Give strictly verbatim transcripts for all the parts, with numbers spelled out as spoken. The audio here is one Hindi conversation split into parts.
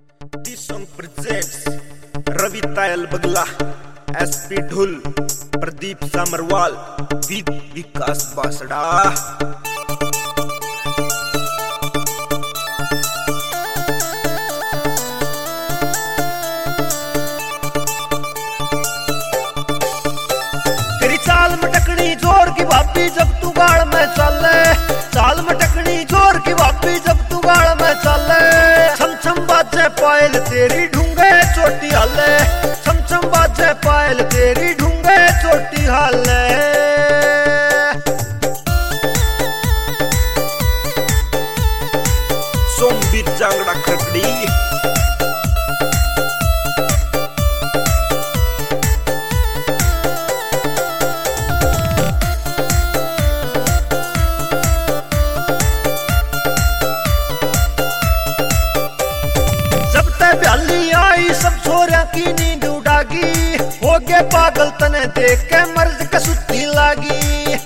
This song presents Ravi Tayal Bagla, S P Dhul, Pradeep Samarwal, with Vikas Basada. तेरी चाल मटकनी जोर की भाभी जब तू गाड़ में चले, चाल मटकनी जोर की भाभी जब तू गाड़ में चले, छम छम बाजे पायल तेरी ढूंगे चोटी हाले, छम छम बाजे पायल तेरी ढूंगे चोटी हाले। सोमवीर जांगड़ा खकड़ी प्याली आई सब छोरिया की नींद उड़ागी, हो गए पागल तने देख के मर्द का सुत्ती लागी।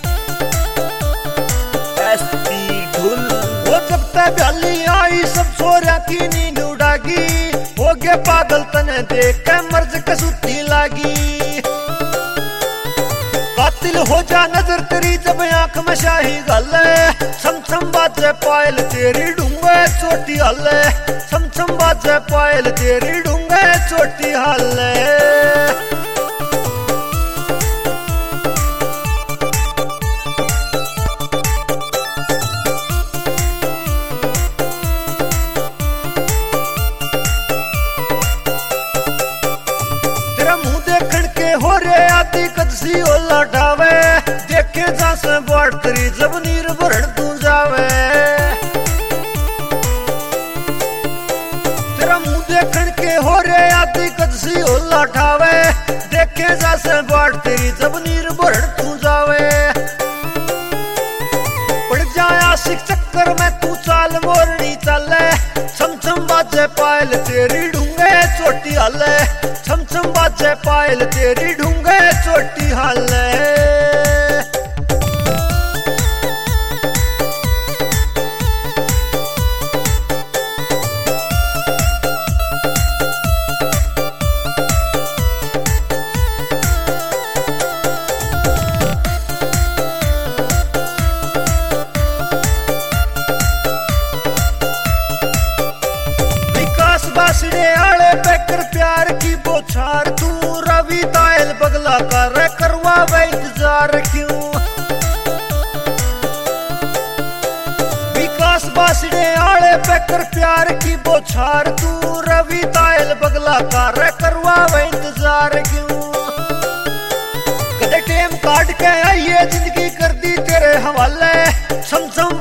एस पी ढुल वो जब तक प्याली आई सब छोरिया की नींद उड़ागी, हो गए पागल तने देख के मर्द का सुत्ती लागी। कातिल हो जा नजर तेरी जब आंख में शाही गले, छम छम बाजे पायल तेरी ढूंगे चोटी हाले, छम छम बाजे पायल तेरी ढूंगे चोटी हाले। तेरा मुंह देखण के हो रे आती कदसी ओ लटावे, देखे जा से बाट तेरी जब नीर भरण तू जावे। तेरा मुंह देखण के हो रे आती कदसी ओ लटावे, देखे जा से बाट तेरी जब नीर भरण तू जावे। पड़ जाए आशिक चक्कर में तू चाल मोरनी चले, छम छम बाजे पायल तेरी ढूंगे चोटी हाले, छम छम बाजे पायल तेरी ढूंगे चोटी हाले। बासड़े आले बेकर प्यार की बोछार तू, रवि तायल बगला कर करवा वे इंतजार क्यों। विकास बासड़े आले बेकर प्यार की बोछार तू, रवि तायल बगला कर करवा वे इंतजार क्यों। कदे टेम काट के आइए जिंदगी कर दी तेरे हवाले, छम छम